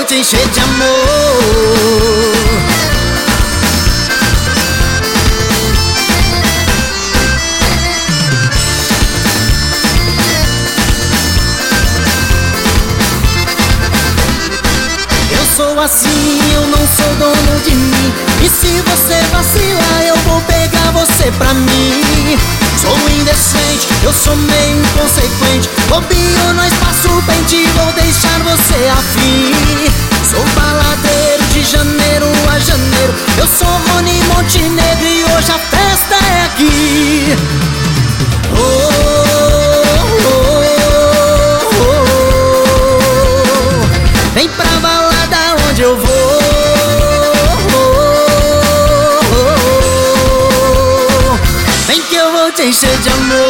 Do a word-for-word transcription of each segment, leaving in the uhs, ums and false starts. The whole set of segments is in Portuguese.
te encher de amor. Eu sou assim, eu não sou dono de mim. E se você vacilar, eu vou pegar você pra mim. Sou indecente, eu sou meio inconsequente. Bobeou no espaço pente, vou deixar você afim. Sou baladeiro de janeiro a janeiro. Eu sou Rony Montenegro e hoje a festa é aqui. Oh, oh, oh, oh. Vem pra balada onde eu vou. Te encher de amor.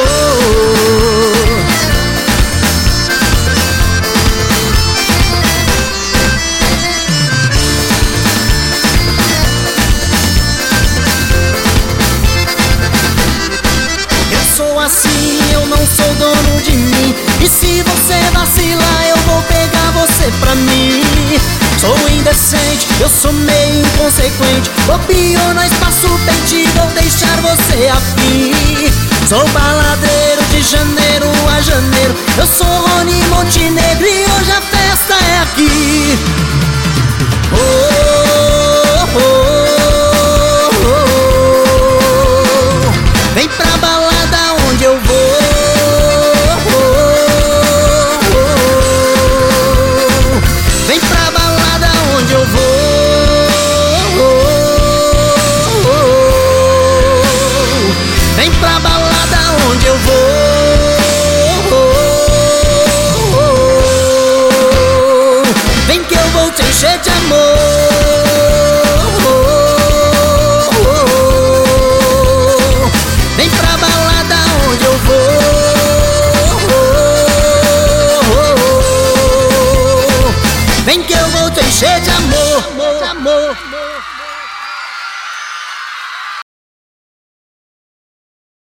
Eu sou assim, eu não sou dono de mim. E se você vacilar, eu vou pegar você pra mim. Sou indecente, eu sou meio inconsequente. Bobeou no espaço pente, vou deixar você afim. Sou baladeiro de janeiro a janeiro. Eu sou Rony Montenegro e hoje a festa é aqui. Oh, oh, oh, oh. Vem pra balada onde eu vou. Oh, oh, oh. Vem pra balada onde eu vou. Oh, oh, oh. Vem pra balada onde eu vou. Vem que eu vou te encher de amor. Vem pra balada onde eu vou. Vem que eu vou te encher de amor, de amor.